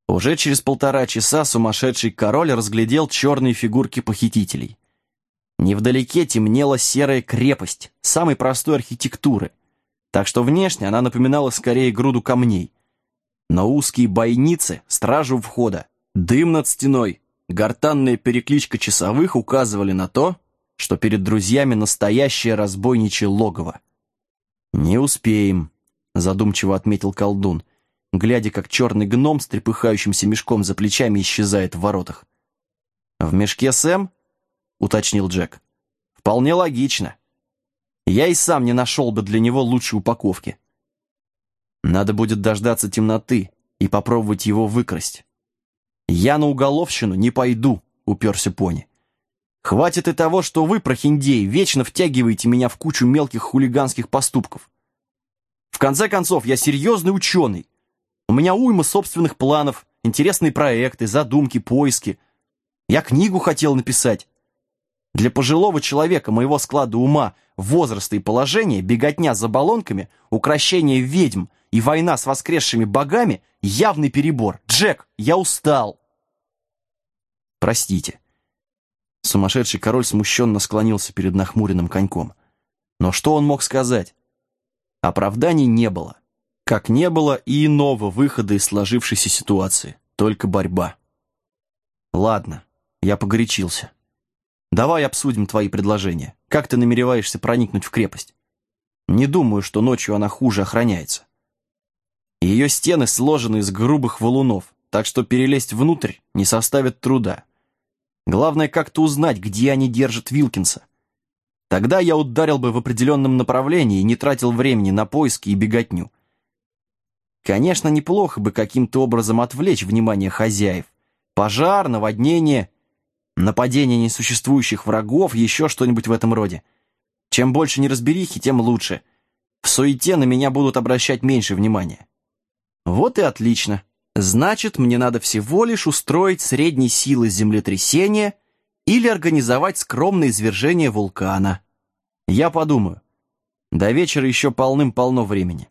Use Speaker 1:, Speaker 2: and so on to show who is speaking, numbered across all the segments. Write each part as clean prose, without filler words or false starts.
Speaker 1: Уже через 1,5 часа сумасшедший король разглядел черные фигурки похитителей. Невдалеке темнела серая крепость самой простой архитектуры, так что внешне она напоминала скорее груду камней. Но узкие бойницы, стражу входа, дым над стеной, гортанная перекличка часовых указывали на то, что перед друзьями настоящее разбойничье логово. «Не успеем», — задумчиво отметил колдун, глядя, как черный гном с трепыхающимся мешком за плечами исчезает в воротах. «В мешке Сэм?» — уточнил Джек. «Вполне логично. Я и сам не нашел бы для него лучшей упаковки. Надо будет дождаться темноты и попробовать его выкрасть. Я на уголовщину не пойду», — уперся пони. «Хватит и того, что вы, прохиндеи, вечно втягиваете меня в кучу мелких хулиганских поступков. В конце концов, я серьезный ученый. У меня уйма собственных планов, интересные проекты, задумки, поиски. Я книгу хотел написать. Для пожилого человека моего склада ума, возраста и положения беготня за баллонками, укрощение ведьм и война с воскресшими богами — явный перебор. Джек, я устал!» «Простите». Сумасшедший король смущенно склонился перед нахмуренным коньком. Но что он мог сказать? Оправданий не было. Как не было и иного выхода из сложившейся ситуации. Только борьба. «Ладно, я погорячился. Давай обсудим твои предложения. Как ты намереваешься проникнуть в крепость? Не думаю, что ночью она хуже охраняется. Ее стены сложены из грубых валунов, так что перелезть внутрь не составит труда. Главное, как-то узнать, где они держат Вилкинса. Тогда я ударил бы в определенном направлении и не тратил времени на поиски и беготню. Конечно, неплохо бы каким-то образом отвлечь внимание хозяев. Пожар, наводнение, нападение несуществующих врагов, еще что-нибудь в этом роде. Чем больше неразберихи, тем лучше. В суете на меня будут обращать меньше внимания». «Вот и отлично. Значит, мне надо всего лишь устроить средней силы землетрясение или организовать скромное извержение вулкана. Я подумаю. До вечера еще полным-полно времени».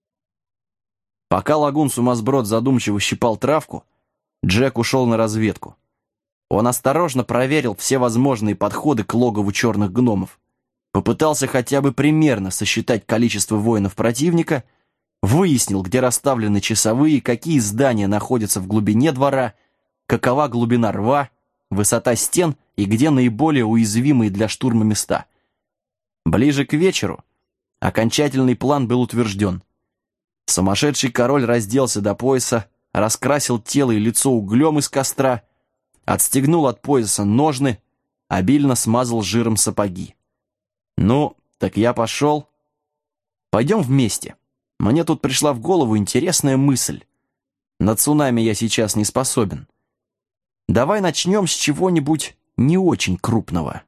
Speaker 1: Пока лагун-сумасброд задумчиво щипал травку, Джек ушел на разведку. Он осторожно проверил все возможные подходы к логову черных гномов, попытался хотя бы примерно сосчитать количество воинов противника, выяснил, где расставлены часовые, какие здания находятся в глубине двора, какова глубина рва, высота стен и где наиболее уязвимые для штурма места. Ближе к вечеру окончательный план был утвержден. Сумасшедший король разделся до пояса, раскрасил тело и лицо углем из костра, отстегнул от пояса ножны, обильно смазал жиром сапоги. «Ну, так я пошел. Пойдем вместе. Мне тут пришла в голову интересная мысль. На цунами я сейчас не способен. Давай начнем с чего-нибудь не очень крупного».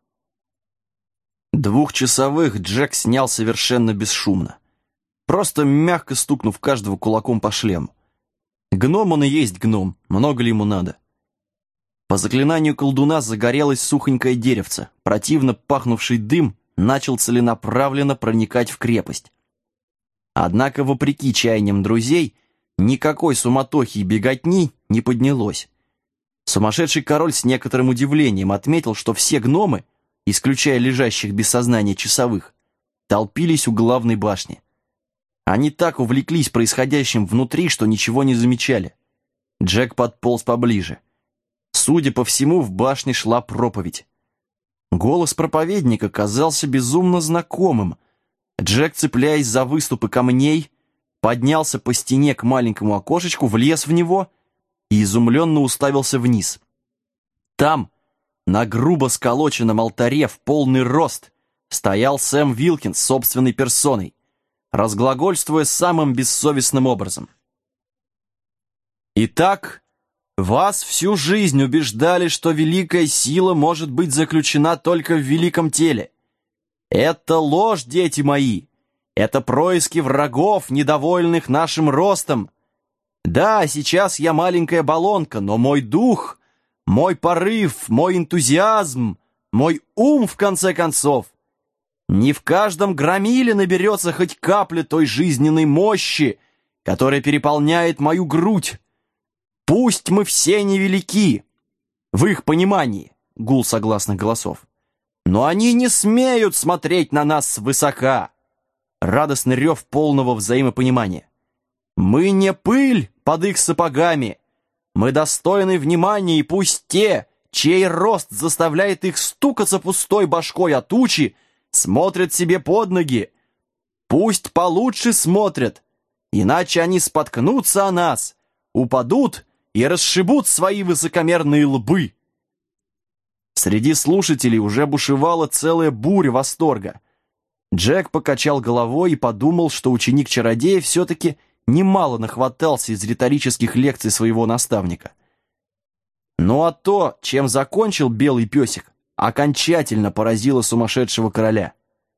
Speaker 1: 2-часовых Джек снял совершенно бесшумно, просто мягко стукнув каждого кулаком по шлему. Гном он и есть гном, много ли ему надо? По заклинанию колдуна загорелось сухонькое деревце, противно пахнувший дым начал целенаправленно проникать в крепость. Однако, вопреки чаяниям друзей, никакой суматохи и беготни не поднялось. Сумасшедший король с некоторым удивлением отметил, что все гномы, исключая лежащих без сознания часовых, толпились у главной башни. Они так увлеклись происходящим внутри, что ничего не замечали. Джек подполз поближе. Судя по всему, в башне шла проповедь. Голос проповедника казался безумно знакомым. Джек, цепляясь за выступы камней, поднялся по стене к маленькому окошечку, влез в него и изумленно уставился вниз. Там, на грубо сколоченном алтаре в полный рост, стоял Сэм Вилкинс собственной персоной, разглагольствуя самым бессовестным образом. «Итак, вас всю жизнь убеждали, что великая сила может быть заключена только в великом теле. Это ложь, дети мои. Это происки врагов, недовольных нашим ростом. Да, сейчас я маленькая баллонка, но мой дух, мой порыв, мой энтузиазм, мой ум, в конце концов. Не в каждом громиле наберется хоть капля той жизненной мощи, которая переполняет мою грудь. Пусть мы все невелики, в их понимании, гул согласных голосов, но они не смеют смотреть на нас свысока. Радостный рев полного взаимопонимания. Мы не пыль под их сапогами. Мы достойны внимания, и пусть те, чей рост заставляет их стукаться пустой башкой о тучи, смотрят себе под ноги. Пусть получше смотрят, иначе они споткнутся о нас, упадут и расшибут свои высокомерные лбы. Среди слушателей уже бушевала целая буря восторга. Джек покачал головой и подумал, что ученик-чародея все-таки немало нахватался из риторических лекций своего наставника. Ну а то, чем закончил белый песик, окончательно поразило сумасшедшего короля.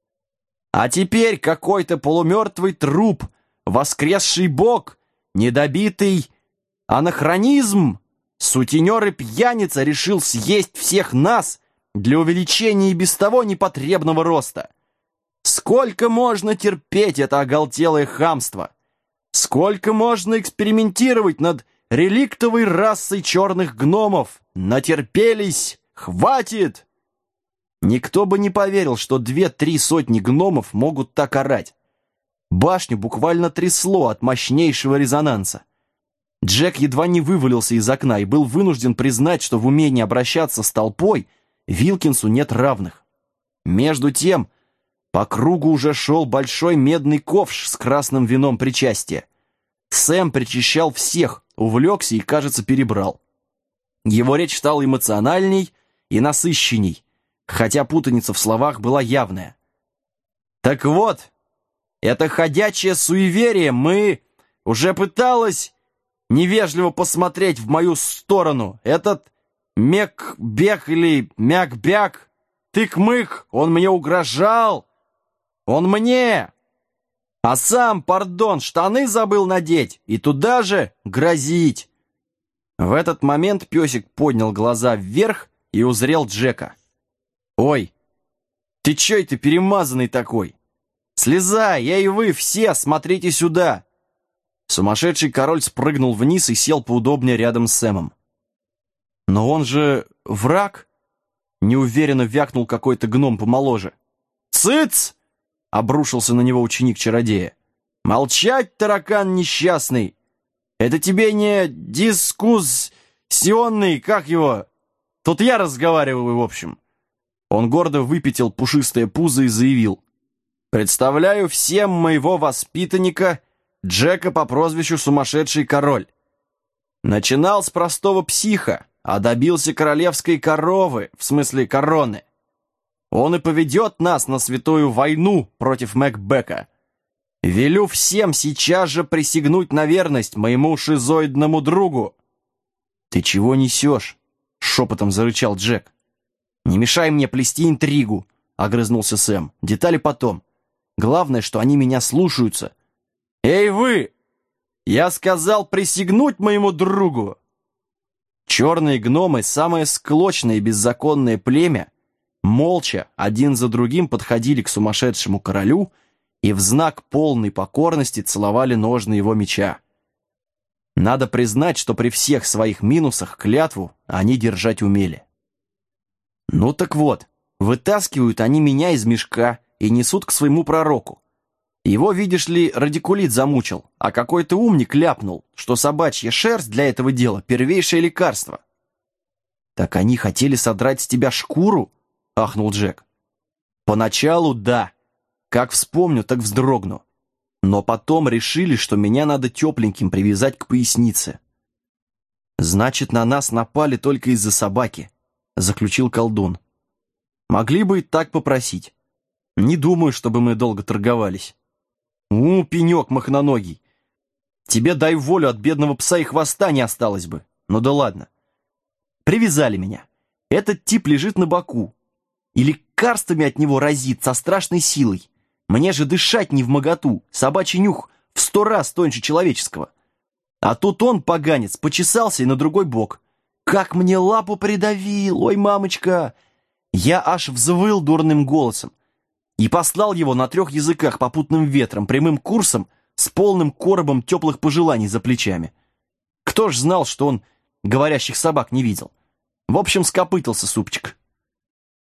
Speaker 1: А теперь какой-то полумертвый труп, воскресший бог, недобитый анахронизм, сутенер и пьяница решил съесть всех нас для увеличения и без того непотребного роста. Сколько можно терпеть это оголтелое хамство? Сколько можно экспериментировать над реликтовой расой черных гномов? Натерпелись! Хватит! Никто бы не поверил, что 2-3 сотни гномов могут так орать. Башню буквально трясло от мощнейшего резонанса. Джек едва не вывалился из окна и был вынужден признать, что в умении обращаться с толпой Вилкинсу нет равных. Между тем, по кругу уже шел большой медный ковш с красным вином причастия. Сэм причащал всех, увлекся и, кажется, перебрал. Его речь стала эмоциональней и насыщенней, хотя путаница в словах была явная. «Так вот, это ходячее суеверие мы уже пыталась невежливо посмотреть в мою сторону. Этот Мекбек или Мякбяк, тык-мык, он мне угрожал. Он мне! А сам, пардон, штаны забыл надеть и туда же грозить!» В этот момент песик поднял глаза вверх и узрел Джека. «Ой, ты чё это перемазанный такой? Слезай, я и вы все, смотрите сюда!» Сумасшедший король спрыгнул вниз и сел поудобнее рядом с Сэмом. «Но он же враг!» — неуверенно вякнул какой-то гном помоложе. «Цыц!» — обрушился на него ученик-чародея. «Молчать, таракан несчастный! Это тебе не дискуссионный, как его? Тут я разговариваю, в общем». Он гордо выпятил пушистое пузо и заявил: «Представляю всем моего воспитанника Джека по прозвищу Сумасшедший Король. Начинал с простого психа, а добился королевской коровы, в смысле короны. Он и поведет нас на святую войну против Мэкбека. Велю всем сейчас же присягнуть на верность моему шизоидному другу». «Ты чего несешь?» — шепотом зарычал Джек. «Не мешай мне плести интригу», — огрызнулся Сэм. «Детали потом. Главное, что они меня слушаются». «Эй вы! Я сказал присягнуть моему другу!» Черные гномы, самое склочное и беззаконное племя, молча, один за другим подходили к сумасшедшему королю и в знак полной покорности целовали ножны его меча. Надо признать, что при всех своих минусах клятву они держать умели. Ну так вот, вытаскивают они меня из мешка и несут к своему пророку. Его, видишь ли, радикулит замучил, а какой-то умник ляпнул, что собачья шерсть для этого дела — первейшее лекарство. «Так они хотели содрать с тебя шкуру?» — ахнул Джек. «Поначалу да. Как вспомню, так вздрогну. Но потом решили, что меня надо тепленьким привязать к пояснице». «Значит, на нас напали только из-за собаки», — заключил колдун. «Могли бы и так попросить. Не думаю, чтобы мы долго торговались». «Пенек махноногий! Тебе, дай волю, от бедного пса и хвоста не осталось бы. Ну да ладно. Привязали меня. Этот тип лежит на боку. И лекарствами от него разит со страшной силой. Мне же дышать невмоготу, собачий нюх в 100 раз тоньше человеческого. А тут он, поганец, почесался и на другой бок. Как мне лапу придавил, ой, мамочка!» Я аж взвыл дурным голосом и послал его на 3 языках попутным ветром, прямым курсом, с полным коробом теплых пожеланий за плечами. Кто ж знал, что он говорящих собак не видел? В общем, скопытился супчик.